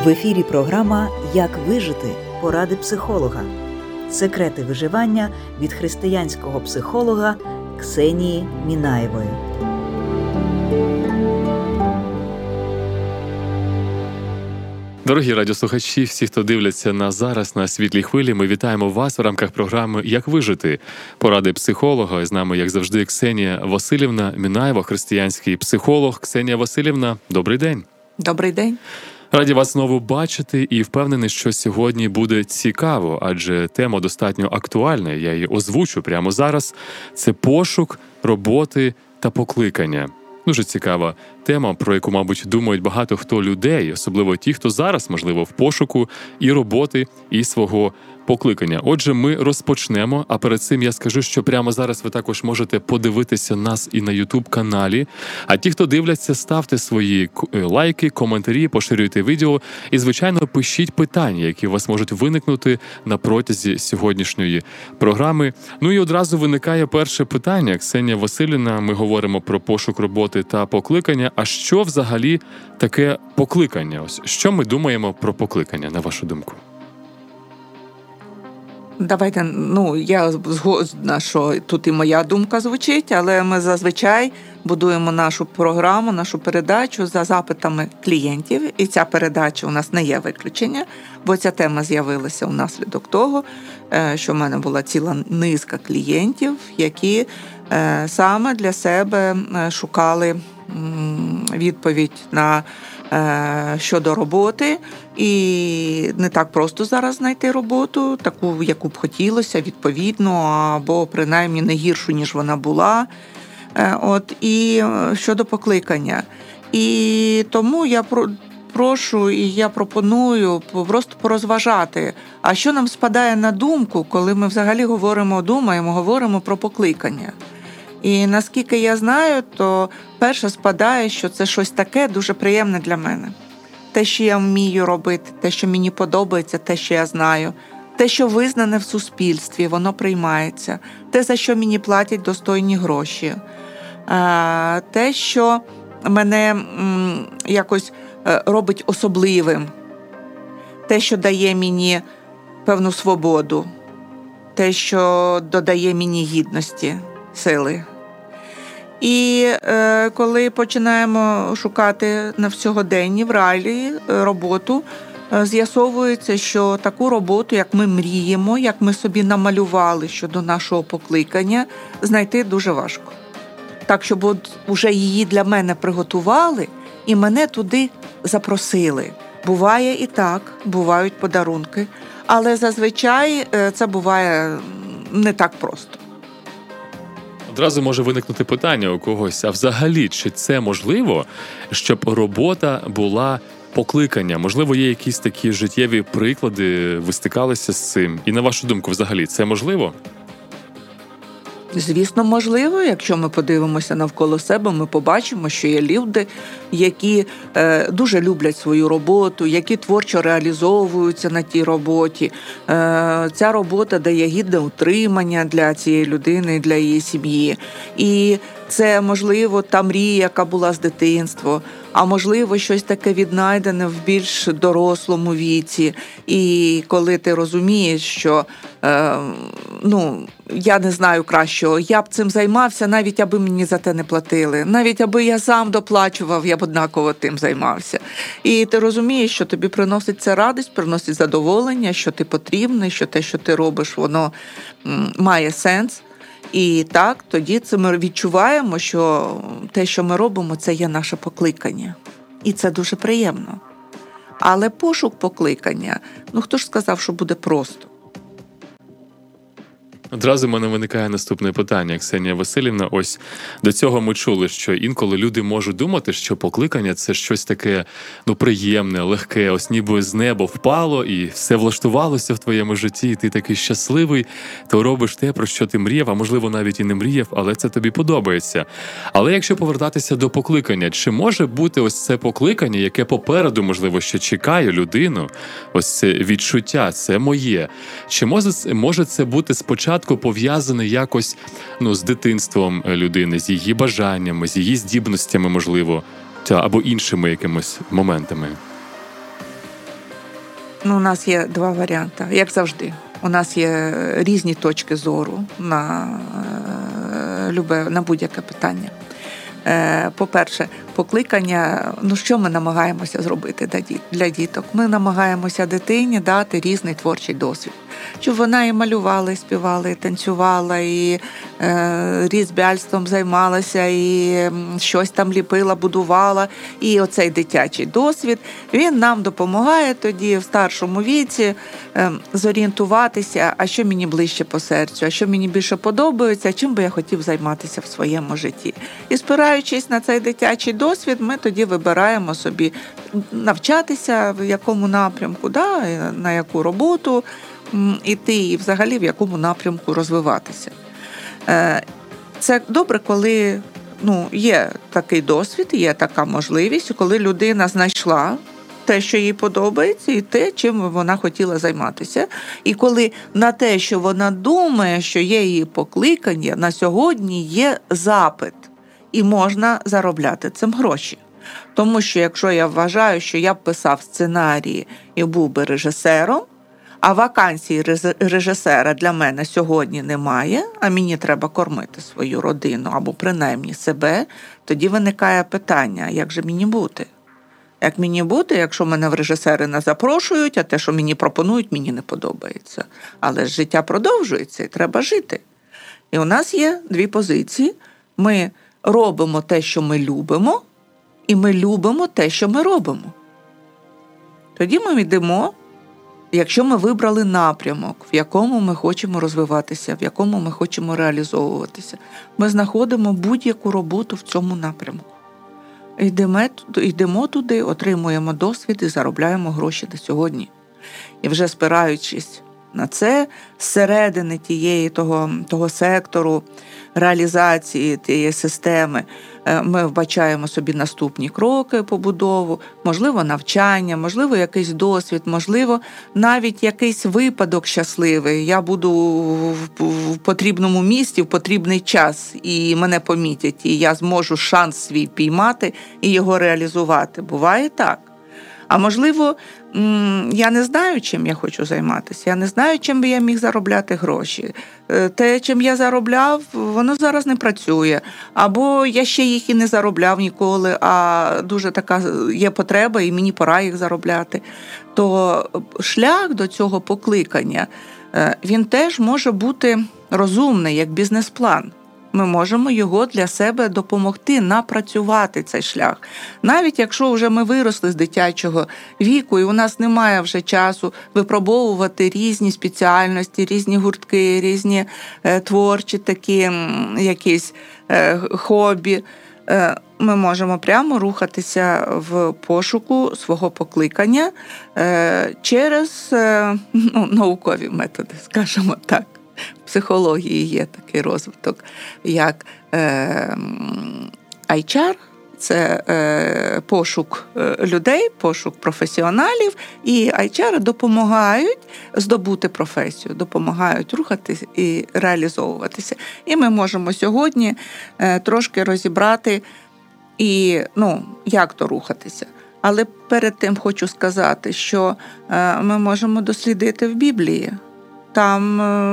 ефірі програма «Як вижити? Поради психолога. Секрети виживання» від християнського психолога Ксенії Мінаєвої. Дорогі радіослухачі, всі, хто дивляться нас зараз на Світлій хвилі, ми вітаємо вас в рамках програми «Як вижити? Поради психолога». І з нами, як завжди, Ксенія Василівна Мінаєва, християнський психолог. Ксенія Василівна, добрий день. Добрий день. Раді вас знову бачити і впевнений, що сьогодні буде цікаво, адже тема достатньо актуальна, я її озвучу прямо зараз. Це пошук, роботи та покликання. Дуже цікава тема, про яку, мабуть, думають багато хто людей, особливо ті, хто зараз, можливо, в пошуку і роботи, і свого покликання. Отже, ми розпочнемо, а перед цим я скажу, що прямо зараз ви також можете подивитися нас і на YouTube-каналі. А ті, хто дивляться, ставте свої лайки, коментарі, поширюйте відео і, звичайно, пишіть питання, які у вас можуть виникнути на протязі сьогоднішньої програми. Ну і одразу виникає перше питання. Ксенія Василівна, ми говоримо про пошук роботи та покликання. А що взагалі таке покликання? Ось що ми думаємо про покликання, на вашу думку? Давайте, я згодна, що тут і моя думка звучить, але ми зазвичай будуємо нашу програму, нашу передачу за запитами клієнтів, і ця передача у нас не є виключення, бо ця тема з'явилася внаслідок того, що в мене була ціла низка клієнтів, які саме для себе шукали відповідь на щодо роботи, і не так просто зараз знайти роботу, таку, яку б хотілося, відповідно, або принаймні не гіршу, ніж вона була. І щодо покликання. І тому я прошу і я пропоную просто порозважати, а що нам спадає на думку, коли ми взагалі говоримо про покликання. І наскільки я знаю, то перше спадає, що це щось таке дуже приємне для мене. Те, що я вмію робити, те, що мені подобається, те, що я знаю, те, що визнане в суспільстві, воно приймається, те, за що мені платять достойні гроші, те, що мене якось робить особливим, те, що дає мені певну свободу, те, що додає мені гідності, сили. І коли починаємо шукати на сьогоденні в реалії роботу, з'ясовується, що таку роботу, як ми мріємо, як ми собі намалювали щодо нашого покликання, знайти дуже важко. Так, щоб вже її для мене приготували і мене туди запросили. Буває і так, бувають подарунки, але зазвичай це буває не так просто. Одразу може виникнути питання у когось, а взагалі, чи це можливо, щоб робота була покликання? Можливо, є якісь такі життєві приклади, ви стикалися з цим? І на вашу думку, взагалі, це можливо? Звісно, можливо. Якщо ми подивимося навколо себе, ми побачимо, що є люди, які дуже люблять свою роботу, які творчо реалізовуються на тій роботі. Ця робота дає гідне утримання для цієї людини, для її сім'ї. І це, можливо, та мрія, яка була з дитинства, а можливо, щось таке віднайдене в більш дорослому віці. І коли ти розумієш, що, я не знаю кращого, я б цим займався, навіть аби мені за те не платили, навіть аби я сам доплачував, я б однаково тим займався. І ти розумієш, що тобі приносить це радість, приносить задоволення, що ти потрібний, що те, що ти робиш, воно має сенс. І так, тоді це ми відчуваємо, що те, що ми робимо, це є наше покликання. І це дуже приємно. Але пошук покликання, хто ж сказав, що буде просто? Одразу в мене виникає наступне питання, Ксенія Василівна. Ось до цього ми чули, що інколи люди можуть думати, що покликання – це щось таке, приємне, легке, ось ніби з неба впало і все влаштувалося в твоєму житті, і ти такий щасливий, то робиш те, про що ти мріяв, а можливо навіть і не мріяв, але це тобі подобається. Але якщо повертатися до покликання, чи може бути ось це покликання, яке попереду, можливо, ще чекає людину, ось це відчуття, це моє. Чи може це бути спочатку пов'язаний якось з дитинством людини, з її бажаннями, з її здібностями, можливо, або іншими якимись моментами? У нас є два варіанти, як завжди. У нас є різні точки зору на будь-яке питання. По-перше, покликання, що ми намагаємося зробити для діток? Ми намагаємося дитині дати різний творчий досвід. Щоб вона і малювала, і співала, і танцювала, і різьбяльством займалася, і щось там ліпила, будувала. І оцей дитячий досвід, він нам допомагає тоді в старшому віці зорієнтуватися, а що мені ближче по серцю, а що мені більше подобається, чим би я хотів займатися в своєму житті. І спираючись на цей дитячий досвід, ми тоді вибираємо собі навчатися, в якому напрямку, на яку роботу іти і взагалі в якому напрямку розвиватися. Це добре, коли є такий досвід, є така можливість, коли людина знайшла те, що їй подобається, і те, чим вона хотіла займатися. І коли на те, що вона думає, що є її покликання, на сьогодні є запит, і можна заробляти цим гроші. Тому що якщо я вважаю, що я б писав сценарії і був би режисером, а вакансії режисера для мене сьогодні немає, а мені треба кормити свою родину або принаймні себе, тоді виникає питання, як же мені бути? Як мені бути, якщо мене в режисери не запрошують, а те, що мені пропонують, мені не подобається. Але ж життя продовжується і треба жити. І у нас є дві позиції. Ми робимо те, що ми любимо, і ми любимо те, що ми робимо. Тоді ми йдемо, якщо ми вибрали напрямок, в якому ми хочемо розвиватися, в якому ми хочемо реалізовуватися, ми знаходимо будь-яку роботу в цьому напрямку. Йдемо туди, отримуємо досвід і заробляємо гроші до сьогодні. І вже спираючись на це, зсередини того сектору реалізації тієї системи, ми вбачаємо собі наступні кроки побудову, можливо, навчання, можливо, якийсь досвід, можливо, навіть якийсь випадок щасливий. Я буду в потрібному місці, в потрібний час, і мене помітять, і я зможу шанс свій піймати і його реалізувати. Буває так. А можливо, я не знаю, чим я хочу займатися, я не знаю, чим би я міг заробляти гроші. Те, чим я заробляв, воно зараз не працює. Або я ще їх і не заробляв ніколи, а дуже така є потреба, і мені пора їх заробляти. То шлях до цього покликання, він теж може бути розумний, як бізнес-план. Ми можемо його для себе допомогти напрацювати цей шлях. Навіть якщо вже ми виросли з дитячого віку, і у нас немає вже часу випробовувати різні спеціальності, різні гуртки, різні творчі такі якісь хобі, ми можемо прямо рухатися в пошуку свого покликання через наукові методи, скажімо так. В психології є такий розвиток, як HR, це пошук людей, пошук професіоналів, і HR допомагають здобути професію, допомагають рухатись і реалізовуватися. І ми можемо сьогодні трошки розібрати, як то рухатися. Але перед тим хочу сказати, що ми можемо дослідити в Біблії. Там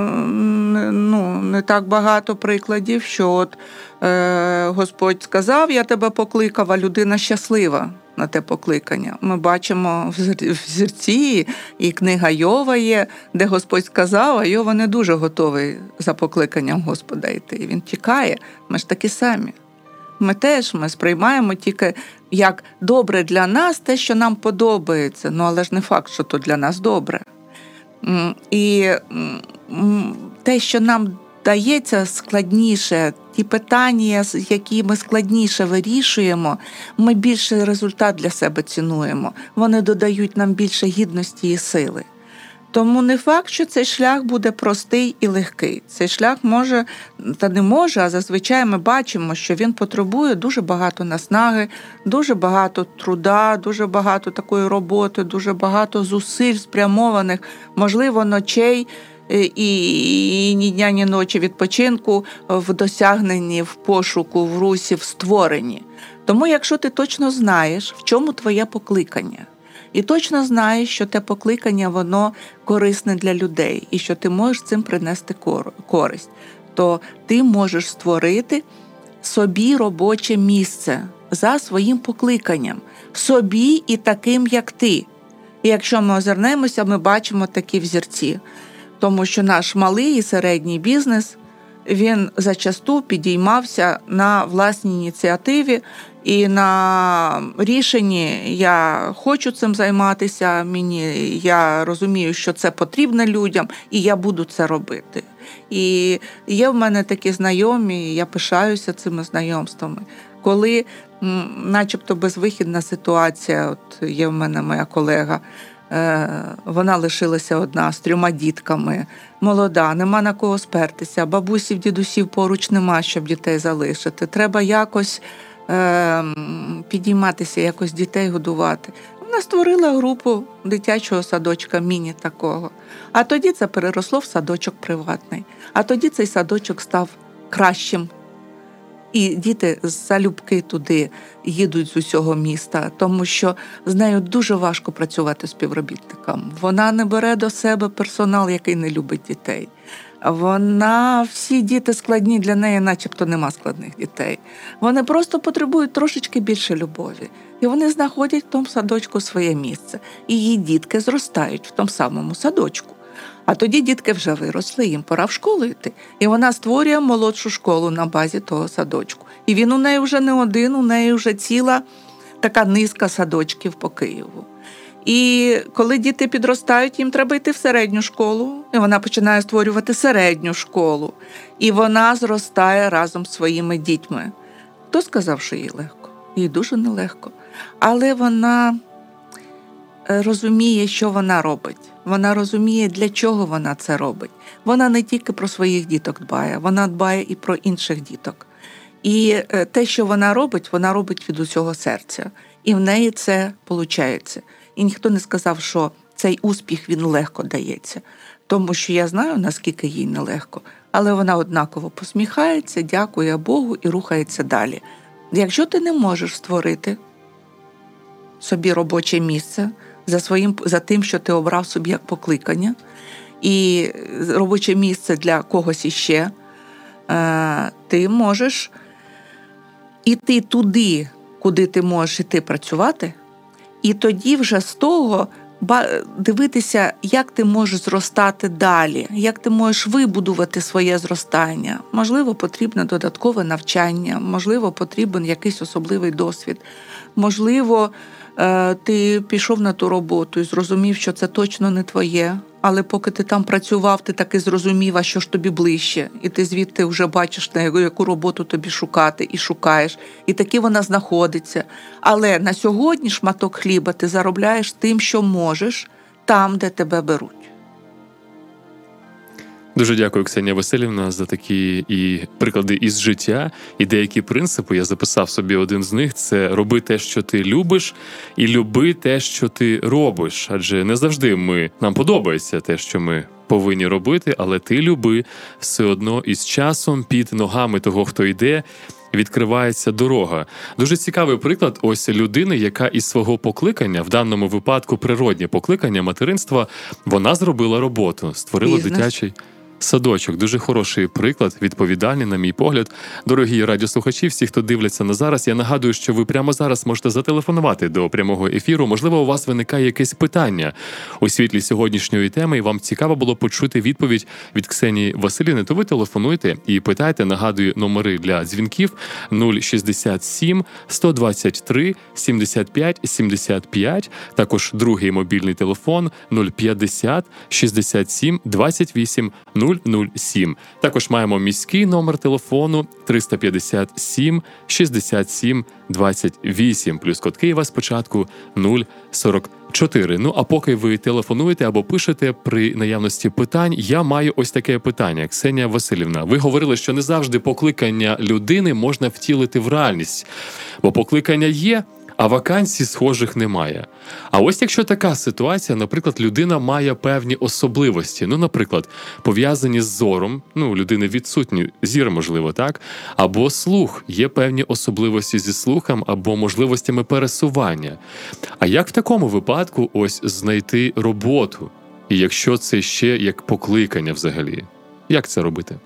не так багато прикладів, що Господь сказав, я тебе покликав, а людина щаслива на те покликання. Ми бачимо в зірці, і книга Йова є, де Господь сказав, а Йова не дуже готовий за покликанням Господа йти. Він тікає, ми ж такі самі. Ми сприймаємо тільки як добре для нас те, що нам подобається, але ж не факт, що то для нас добре. І те, що нам дається складніше, ті питання, які ми складніше вирішуємо, ми більше результат для себе цінуємо. Вони додають нам більше гідності і сили. Тому не факт, що цей шлях буде простий і легкий. Цей шлях а зазвичай ми бачимо, що він потребує дуже багато наснаги, дуже багато труда, дуже багато такої роботи, дуже багато зусиль спрямованих, можливо, ночей і ні дня, ні ночі відпочинку в досягненні, в пошуку, в русі, в створенні. Тому якщо ти точно знаєш, в чому твоє покликання, і точно знаєш, що те покликання, воно корисне для людей, і що ти можеш цим принести користь, то ти можеш створити собі робоче місце за своїм покликанням, собі і таким, як ти. І якщо ми озирнемося, ми бачимо такі взірці. Тому що наш малий і середній бізнес, він зачасту підіймався на власній ініціативі і на рішенні «я хочу цим займатися, я розумію, що це потрібно людям, і я буду це робити». І є в мене такі знайомі, я пишаюся цими знайомствами, коли начебто безвихідна ситуація, от є в мене моя колега, вона лишилася одна з 3 дітками, молода, нема на кого спертися, бабусів, дідусів поруч нема, щоб дітей залишити. Треба якось підійматися, якось дітей годувати. Вона створила групу дитячого садочка, міні такого. А тоді це переросло в садочок приватний. А тоді цей садочок став кращим. І діти залюбки туди їдуть з усього міста, тому що з нею дуже важко працювати співробітникам. Вона не бере до себе персонал, який не любить дітей. Всі діти складні, для неї начебто нема складних дітей. Вони просто потребують трошечки більше любові. І вони знаходять в тому садочку своє місце. І її дітки зростають в тому самому садочку. А тоді дітки вже виросли, їм пора в школу йти. І вона створює молодшу школу на базі того садочку. І він у неї вже не один, у неї вже ціла така низка садочків по Києву. І коли діти підростають, їм треба йти в середню школу. І вона починає створювати середню школу. І вона зростає разом з своїми дітьми. Хто сказав, що їй легко? Їй дуже нелегко. Але вона розуміє, що вона робить. Вона розуміє, для чого вона це робить. Вона не тільки про своїх діток дбає, вона дбає і про інших діток. І те, що вона робить від усього серця. І в неї це виходить. І ніхто не сказав, що цей успіх, він легко дається. Тому що я знаю, наскільки їй нелегко. Але вона однаково посміхається, дякує Богу і рухається далі. Якщо ти не можеш створити собі робоче місце за тим, що ти обрав собі як покликання, і робоче місце для когось іще, ти можеш іти туди, куди ти можеш іти працювати, і тоді вже з того дивитися, як ти можеш зростати далі, як ти можеш вибудувати своє зростання. Можливо, потрібне додаткове навчання, можливо, потрібен якийсь особливий досвід, можливо, ти пішов на ту роботу і зрозумів, що це точно не твоє, але поки ти там працював, ти таки зрозумів, а що ж тобі ближче, і ти звідти вже бачиш, на яку роботу тобі шукати, і шукаєш, і таки вона знаходиться. Але на сьогодні шматок хліба ти заробляєш тим, що можеш, там, де тебе беруть. Дуже дякую, Ксенія Василівна, за такі і приклади із життя, і деякі принципи. Я записав собі один з них – це роби те, що ти любиш, і люби те, що ти робиш. Адже не завжди нам подобається те, що ми повинні робити, але ти люби все одно, і з часом під ногами того, хто йде, відкривається дорога. Дуже цікавий приклад ось людини, яка із свого покликання, в даному випадку природнє покликання материнства, вона зробила роботу, створила дитячий садочок. Дуже хороший приклад, відповідальний, на мій погляд. Дорогі радіослухачі, всі, хто дивляться на зараз, я нагадую, що ви прямо зараз можете зателефонувати до прямого ефіру. Можливо, у вас виникає якесь питання у світлі сьогоднішньої теми, і вам цікаво було почути відповідь від Ксенії Василівни, то ви телефонуйте і питайте. Нагадую, номери для дзвінків 067 123 75 75, також другий мобільний телефон 050 67 28 007. Також маємо міський номер телефону 357 67 28, плюс код Києва спочатку 044. Ну, а поки ви телефонуєте або пишете при наявності питань, я маю ось таке питання. Ксенія Василівна, ви говорили, що не завжди покликання людини можна втілити в реальність, бо покликання є, а вакансій схожих немає. А ось якщо така ситуація, наприклад, людина має певні особливості, наприклад, пов'язані з зором, у людини відсутній зір, можливо, так, або слух, є певні особливості зі слухом або можливостями пересування. А як в такому випадку ось знайти роботу? І якщо це ще як покликання взагалі? Як це робити?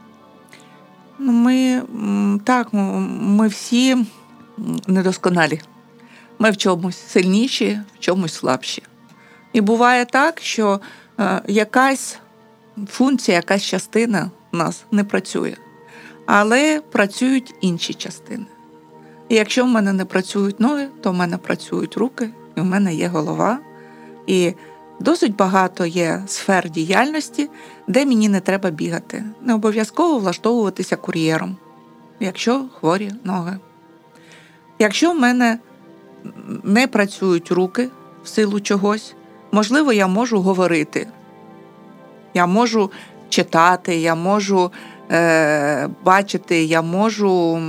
Ми всі недосконалі. Ми в чомусь сильніші, в чомусь слабші. І буває так, що якась функція, якась частина в нас не працює. Але працюють інші частини. І якщо в мене не працюють ноги, то в мене працюють руки, і в мене є голова. І досить багато є сфер діяльності, де мені не треба бігати. Не обов'язково влаштовуватися кур'єром, якщо хворі ноги. Якщо в мене не працюють руки в силу чогось, можливо, я можу говорити. Я можу читати, я можу бачити, я можу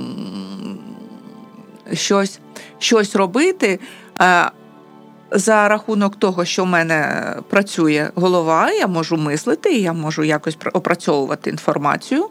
щось робити. За рахунок того, що в мене працює голова, я можу мислити, я можу якось опрацьовувати інформацію.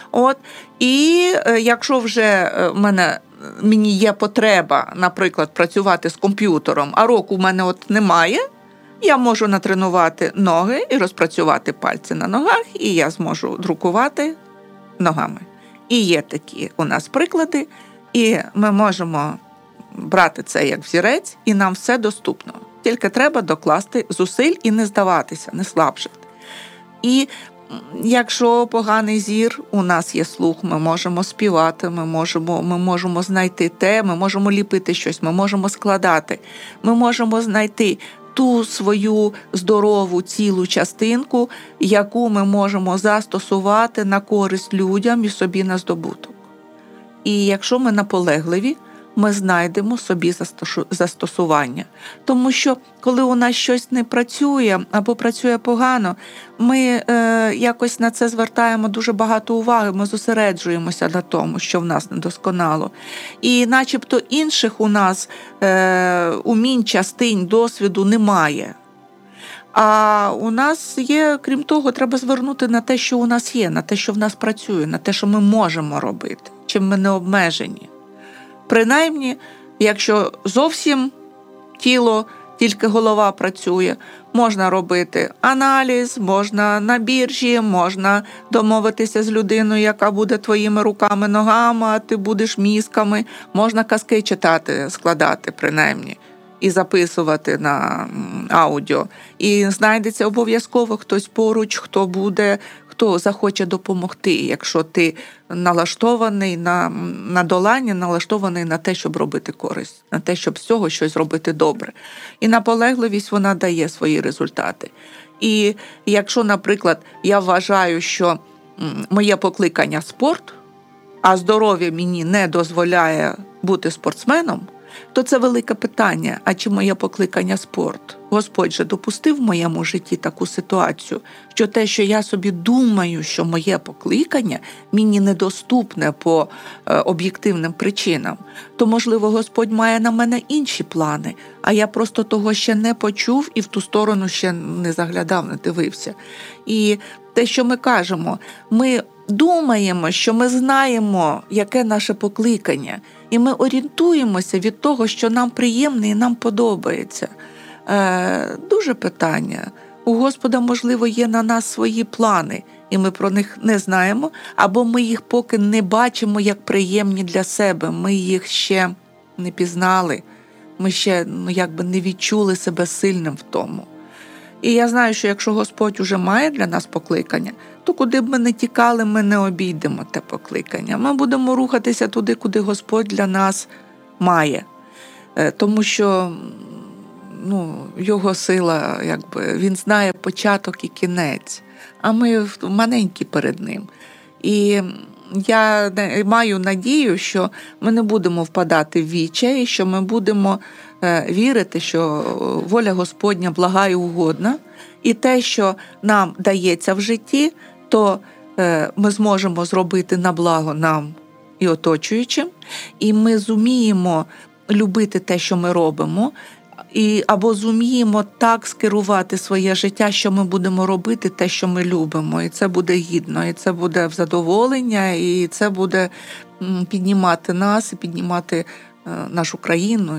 І якщо вже мені є потреба, наприклад, працювати з комп'ютером, а року в мене немає, я можу натренувати ноги і розпрацювати пальці на ногах, і я зможу друкувати ногами. І є такі у нас приклади, і ми можемо брати це як взірець, і нам все доступно. Тільки треба докласти зусиль і не здаватися, не слабшати. І якщо поганий зір, у нас є слух, ми можемо співати, ми можемо знайти те, ми можемо ліпити щось, ми можемо складати, ми можемо знайти ту свою здорову цілу частинку, яку ми можемо застосувати на користь людям і собі на здобуток. І якщо ми наполегливі, ми знайдемо собі застосування. Тому що, коли у нас щось не працює або працює погано, ми якось на це звертаємо дуже багато уваги, ми зосереджуємося на тому, що в нас недосконало. І начебто інших у нас умінь, частин, досвіду немає. А у нас є, крім того, треба звернути на те, що у нас є, на те, що в нас працює, на те, що ми можемо робити, чим ми не обмежені. Принаймні, якщо зовсім тіло, тільки голова працює, можна робити аналіз, можна на біржі, можна домовитися з людиною, яка буде твоїми руками, ногами, а ти будеш мізками, можна казки читати, складати принаймні, і записувати на аудіо. І знайдеться обов'язково хтось поруч, хто захоче допомогти, якщо ти налаштований на долання, налаштований на те, щоб робити користь, на те, щоб з цього щось робити добре. І наполегливість, вона дає свої результати. І якщо, наприклад, я вважаю, що моє покликання – спорт, а здоров'я мені не дозволяє бути спортсменом, то це велике питання, а чи моє покликання спорт? Господь же допустив в моєму житті таку ситуацію, що те, що я собі думаю, що моє покликання мені недоступне по об'єктивним причинам, то, можливо, Господь має на мене інші плани, а я просто того ще не почув і в ту сторону ще не заглядав, не дивився. І те, що ми кажемо, ми думаємо, що ми знаємо, яке наше покликання, і ми орієнтуємося від того, що нам приємне і нам подобається. Дуже питання. У Господа, можливо, є на нас свої плани, і ми про них не знаємо, або ми їх поки не бачимо як приємні для себе, ми їх ще не пізнали, ми ще не відчули себе сильним в тому. І я знаю, що якщо Господь уже має для нас покликання, то куди б ми не тікали, ми не обійдемо те покликання. Ми будемо рухатися туди, куди Господь для нас має. Тому що Його сила, Він знає початок і кінець, а ми маленькі перед Ним. І я маю надію, що ми не будемо впадати в відчай, що ми будемо вірити, що воля Господня блага і угодна, і те, що нам дається в житті, то ми зможемо зробити на благо нам і оточуючим, і ми зуміємо любити те, що ми робимо, або зуміємо так скерувати своє життя, що ми будемо робити те, що ми любимо. І це буде гідно, і це буде в задоволення, і це буде піднімати нас, і піднімати нашу країну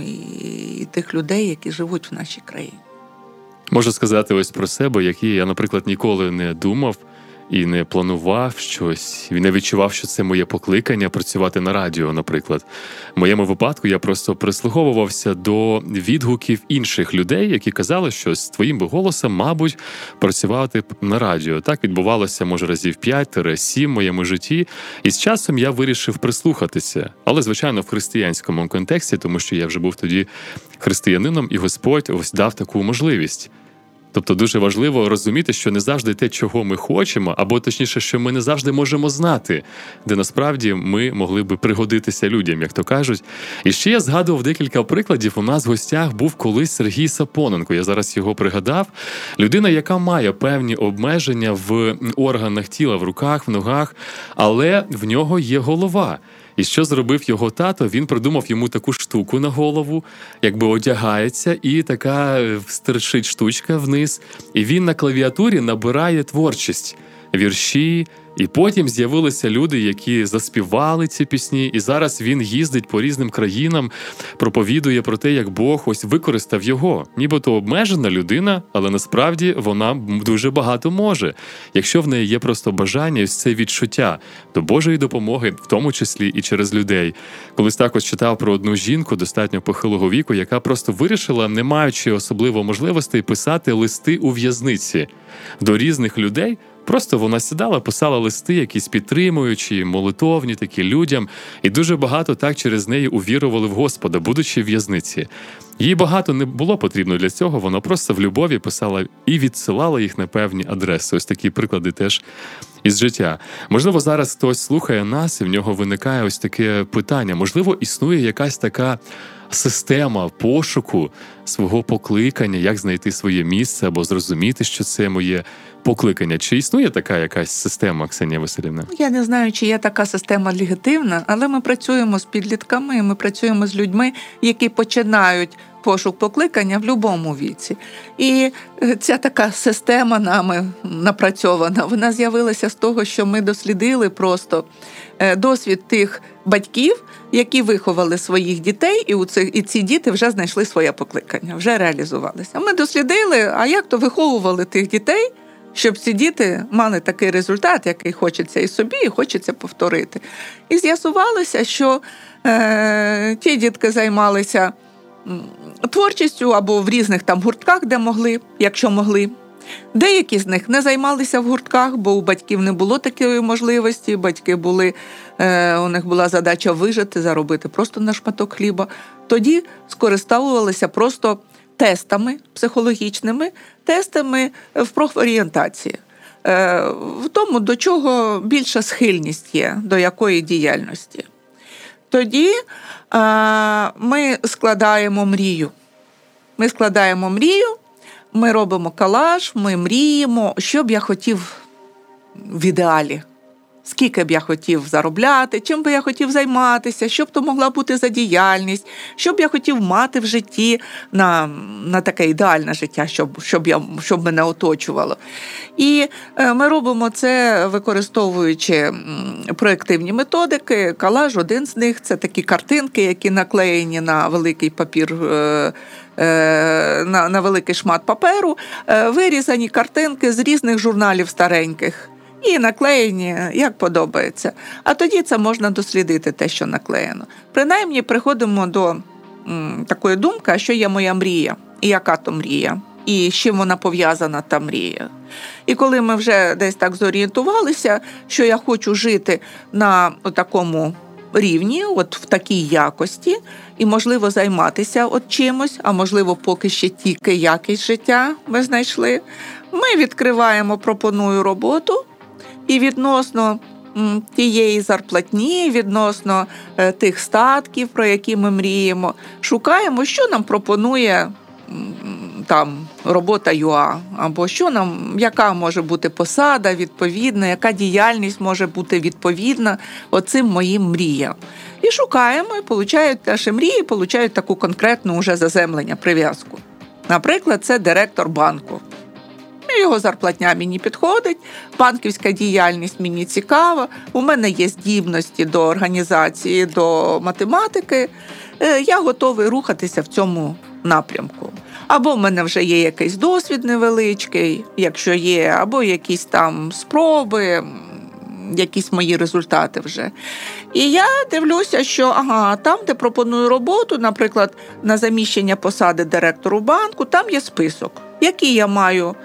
і тих людей, які живуть в нашій країні. Можу сказати ось про себе, який я, наприклад, ніколи не думав і не планував щось, і не відчував, що це моє покликання працювати на радіо, наприклад. В моєму випадку я просто прислуховувався до відгуків інших людей, які казали, що з твоїм би голосом, мабуть, працювати на радіо. Так відбувалося, може, разів 5-7 в моєму житті. І з часом я вирішив прислухатися. Але, звичайно, в християнському контексті, тому що я вже був тоді християнином, і Господь ось дав таку можливість. Тобто дуже важливо розуміти, що не завжди те, чого ми хочемо, або точніше, що ми не завжди можемо знати, де насправді ми могли би пригодитися людям, як то кажуть. І ще я згадував декілька прикладів. У нас в гостях був колись Сергій Сапоненко, я зараз його пригадав. Людина, яка має певні обмеження в органах тіла, в руках, в ногах, але в нього є голова. І що зробив його тато? Він придумав йому таку штуку на голову, якби одягається, і така стирчить штучка вниз. І він на клавіатурі набирає творчість, вірші. І потім з'явилися люди, які заспівали ці пісні, і зараз він їздить по різним країнам, проповідує про те, як Бог ось використав його. Нібито обмежена людина, але насправді вона дуже багато може, якщо в неї є просто бажання, ось це відчуття до Божої допомоги, в тому числі і через людей. Колись також читав про одну жінку достатньо похилого віку, яка просто вирішила, не маючи особливо можливостей, писати листи у в'язниці до різних людей. Просто вона сідала, писала листи, якісь підтримуючі, молитовні такі людям, і дуже багато так через неї увірували в Господа, будучи в в'язниці. Їй багато не було потрібно для цього, вона просто в любові писала і відсилала їх на певні адреси. Ось такі приклади теж із життя. Можливо, зараз хтось слухає нас, і в нього виникає ось таке питання. Можливо, існує якась така система пошуку свого покликання, як знайти своє місце або зрозуміти, що це моє покликання. Чи існує така якась система, Ксенія Василівна? Я не знаю, чи є така система легітимна, але ми працюємо з підлітками, ми працюємо з людьми, які починають пошук покликання в будь-якому віці. І ця така система нами напрацьована, вона з'явилася з того, що ми дослідили просто досвід тих батьків, які виховали своїх дітей, і ці діти вже знайшли своє покликання, вже реалізувалися. Ми дослідили, а як то виховували тих дітей, щоб ці діти мали такий результат, який хочеться і собі, і хочеться повторити. І з'ясувалося, що ті дітки займалися творчістю або в різних там гуртках, де могли, якщо могли. Деякі з них не займалися в гуртках, бо у батьків не було такої можливості. Батьки були, у них була задача вижити, заробити просто на шматок хліба. Тоді скористовувалися просто тестами психологічними, тестами в профорієнтації. В тому, до чого більша схильність є, до якої діяльності. Тоді ми складаємо мрію. Ми робимо колаж, ми мріємо, що б я хотів в ідеалі. Скільки б я хотів заробляти, чим би я хотів займатися, що б то могла бути за діяльність, що б я хотів мати в житті на таке ідеальне життя, щоб мене оточувало. І ми робимо це, використовуючи проєктивні методики. Колаж – один з них. Це такі картинки, які наклеєні на великий папір, на великий шмат паперу, вирізані картинки з різних журналів стареньких. І наклеєні, як подобається. А тоді це можна дослідити, те, що наклеєно. Принаймні, приходимо до такої думки, а що є моя мрія, і яка то мрія, і з чим вона пов'язана, та мрія. І коли ми вже десь так зорієнтувалися, що я хочу жити на такому рівні, от в такій якості, і, можливо, займатися от чимось, а, можливо, поки ще тільки якість життя ми знайшли, ми відкриваємо пропоную роботу, і відносно тієї зарплатні, відносно тих статків, про які ми мріємо, шукаємо, що нам пропонує там робота ЮА, або що нам, яка може бути посада відповідна, яка діяльність може бути відповідна оцим моїм мріям. І шукаємо, і получають наші мрії, получають таку конкретну уже заземлення, прив'язку. Наприклад, це директор банку. Його зарплатня мені підходить, банківська діяльність мені цікава, у мене є здібності до організації, до математики, я готовий рухатися в цьому напрямку. Або в мене вже є якийсь досвід невеличкий, якщо є, або якісь там спроби, якісь мої результати вже. І я дивлюся, що там, де пропоную роботу, наприклад, на заміщення посади директору банку, там є список, який я маю,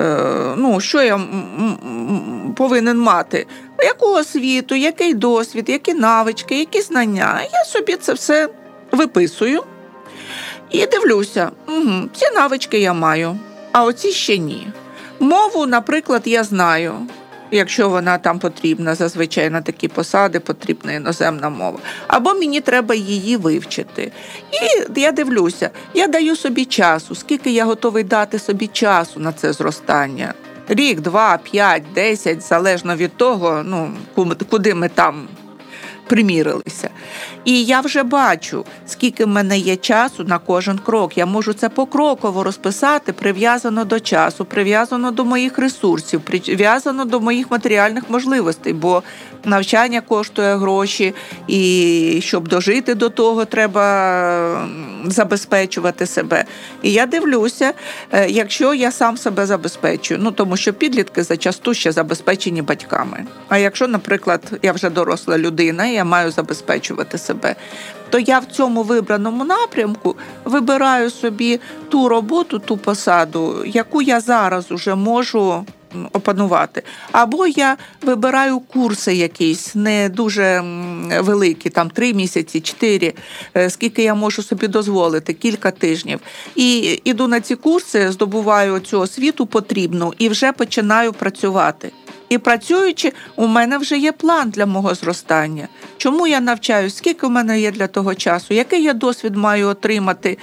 що я повинен мати, яку освіту, який досвід, які навички, які знання. Я собі це все виписую і дивлюся, ці навички я маю, а оці ще ні. Мову, наприклад, я знаю, якщо вона там потрібна, зазвичай на такі посади потрібна іноземна мова. Або мені треба її вивчити. І я дивлюся, я даю собі часу, скільки я готовий дати собі часу на це зростання. Рік, 2, 5, 10, залежно від того, куди ми там примірилися. І я вже бачу, скільки в мене є часу на кожен крок. Я можу це покроково розписати, прив'язано до часу, прив'язано до моїх ресурсів, прив'язано до моїх матеріальних можливостей, бо навчання коштує гроші, і щоб дожити до того, треба забезпечувати себе. І я дивлюся, якщо я сам себе забезпечую, тому що підлітки зачасту ще забезпечені батьками. А якщо, наприклад, я вже доросла людина, я маю забезпечувати себе, то я в цьому вибраному напрямку вибираю собі ту роботу, ту посаду, яку я зараз уже можу опанувати. Або я вибираю курси якісь, не дуже великі, там 3 місяці, 4, скільки я можу собі дозволити, кілька тижнів. І іду на ці курси, здобуваю цю освіту потрібну і вже починаю працювати. І працюючи, у мене вже є план для мого зростання. Чому я навчаюсь, скільки в мене є для того часу, який я досвід маю отримати,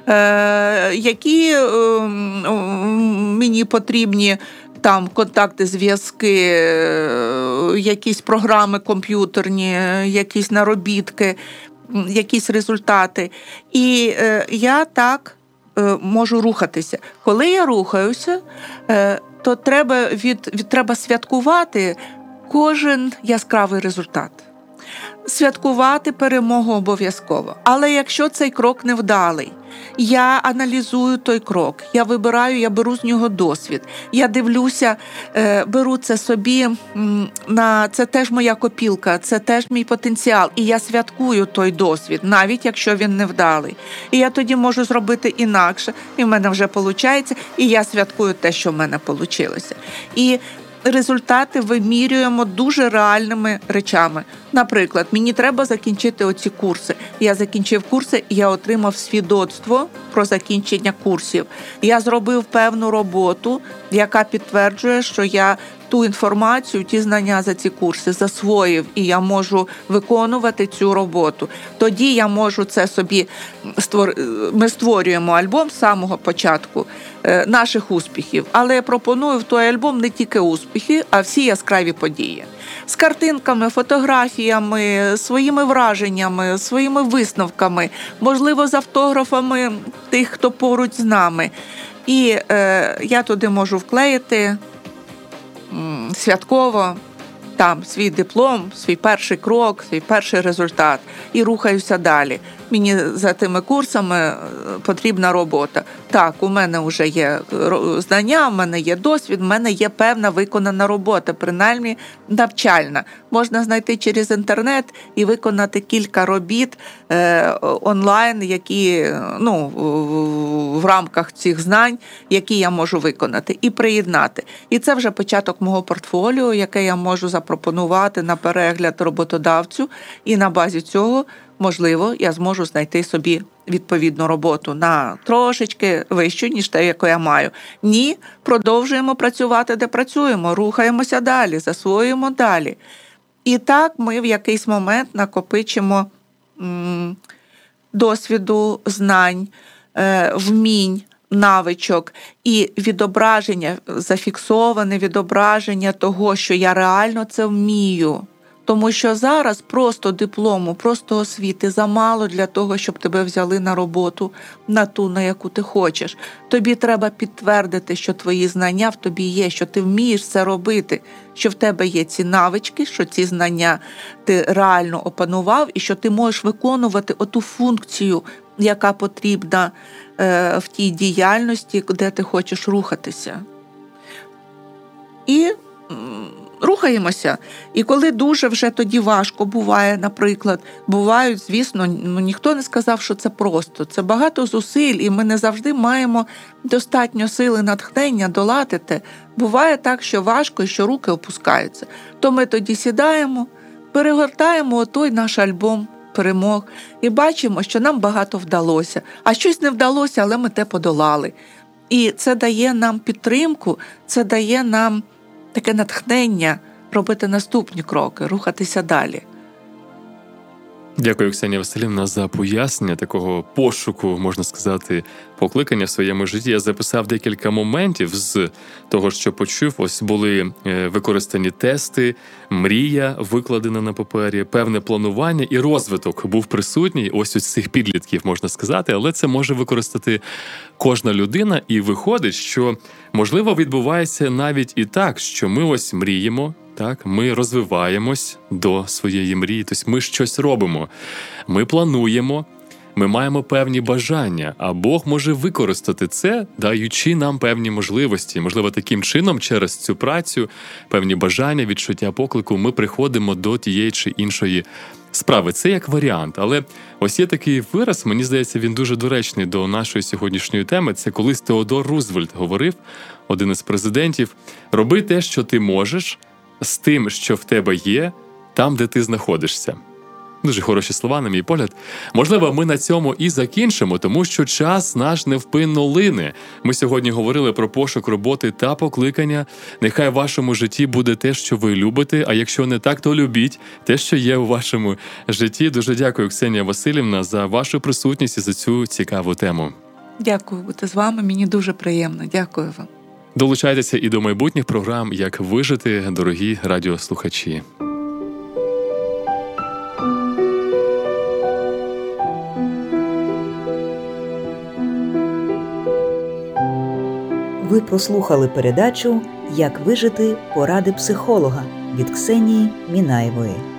які мені потрібні там контакти, зв'язки, якісь програми комп'ютерні, якісь наробітки, якісь результати. І я так можу рухатися. Коли я рухаюся, то треба святкувати кожен яскравий результат. Святкувати перемогу обов'язково. Але якщо цей крок невдалий, я аналізую той крок, я вибираю, я беру з нього досвід, я дивлюся, беру це собі, це теж моя копілка, це теж мій потенціал, і я святкую той досвід, навіть якщо він невдалий. І я тоді можу зробити інакше, і в мене вже виходить, і я святкую те, що в мене вийшло. І результати вимірюємо дуже реальними речами. Наприклад, мені треба закінчити оці курси. Я закінчив курси, і я отримав свідоцтво про закінчення курсів. Я зробив певну роботу, яка підтверджує, що я ту інформацію, ті знання за ці курси засвоїв, і я можу виконувати цю роботу. Тоді я можу це собі Ми створюємо альбом з самого початку наших успіхів, але я пропоную в той альбом не тільки успіхи, а всі яскраві події. З картинками, фотографіями, своїми враженнями, своїми висновками, можливо, з автографами тих, хто поруч з нами. І я туди можу вклеїти святково там свій диплом, свій перший крок, свій перший результат і рухаюся далі. Мені за тими курсами потрібна робота. Так, у мене вже є знання, у мене є досвід, у мене є певна виконана робота, принаймні навчальна. Можна знайти через інтернет і виконати кілька робіт онлайн, які в рамках цих знань, які я можу виконати і приєднати. І це вже початок мого портфоліо, яке я можу запропонувати на перегляд роботодавцю, і на базі цього, можливо, я зможу знайти собі відповідну роботу на трошечки вищу, ніж те, яку я маю. Ні, продовжуємо працювати, де працюємо, рухаємося далі, засвоюємо далі. І так ми в якийсь момент накопичимо досвіду, знань, вмінь, навичок і відображення, зафіксоване відображення того, що я реально це вмію. Тому що зараз просто диплому, просто освіти замало для того, щоб тебе взяли на роботу, на ту, на яку ти хочеш. Тобі треба підтвердити, що твої знання в тобі є, що ти вмієш це робити, що в тебе є ці навички, що ці знання ти реально опанував і що ти можеш виконувати оту функцію, яка потрібна в тій діяльності, де ти хочеш рухатися. І рухаємося. І коли дуже вже тоді важко буває, наприклад, бувають, звісно, ніхто не сказав, що це просто. Це багато зусиль, і ми не завжди маємо достатньо сили, натхнення долати те. Буває так, що важко і що руки опускаються. То ми тоді сідаємо, перегортаємо той наш альбом перемог і бачимо, що нам багато вдалося. А щось не вдалося, але ми те подолали. І це дає нам підтримку, це дає нам таке натхнення робити наступні кроки, рухатися далі. Дякую, Ксенія Василівна, за пояснення такого пошуку, можна сказати, покликання в своєму житті. Я записав декілька моментів з того, що почув. Ось були використані тести, мрія викладена на папері, певне планування і розвиток був присутній ось у цих підлітків, можна сказати, але це може використати кожна людина, і виходить, що, можливо, відбувається навіть і так, що ми ось мріємо, так, ми розвиваємось до своєї мрії, тобто ми щось робимо, ми плануємо, ми маємо певні бажання, а Бог може використати це, даючи нам певні можливості. Можливо, таким чином, через цю працю, певні бажання, відчуття поклику, ми приходимо до тієї чи іншої справи. Це як варіант. Але ось є такий вираз, мені здається, він дуже доречний до нашої сьогоднішньої теми. Це колись Теодор Рузвельт говорив, один із президентів: «Роби те, що ти можеш, з тим, що в тебе є, там, де ти знаходишся». Дуже хороші слова, на мій погляд. Можливо, ми на цьому і закінчимо, тому що час наш невпинно лине. Ми сьогодні говорили про пошук роботи та покликання. Нехай в вашому житті буде те, що ви любите, а якщо не так, то любіть те, що є у вашому житті. Дуже дякую, Ксенія Василівна, за вашу присутність і за цю цікаву тему. Дякую бути з вами, мені дуже приємно. Дякую вам. Долучайтеся і до майбутніх програм «Як вижити», дорогі радіослухачі. Ви прослухали передачу «Як вижити. Поради психолога» від Ксенії Мінаєвої.